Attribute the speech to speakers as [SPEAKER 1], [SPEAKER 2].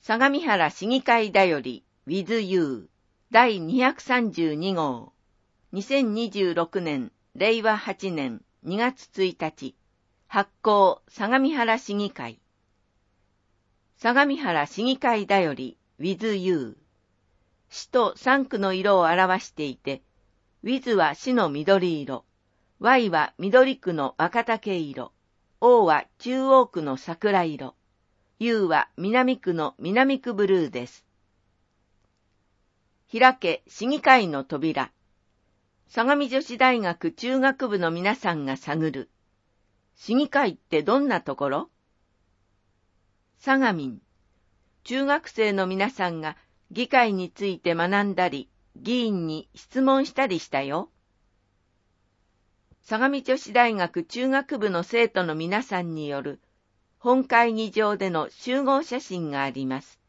[SPEAKER 1] 相模原市議会だより with you 第232号2026年令和8年2月1日発行相模原市議会相模原市議会だより with you 市と3区の色を表していて with は市の緑色 Y は緑区の若竹色 O は中央区の桜色U は南区の南区ブルーです。開け市議会の扉。相模女子大学中学部の皆さんが探る。市議会ってどんなところ？相模。中学生の皆さんが議会について学んだり、議員に質問したりしたよ。相模女子大学中学部の生徒の皆さんによる本会議場での集合写真があります。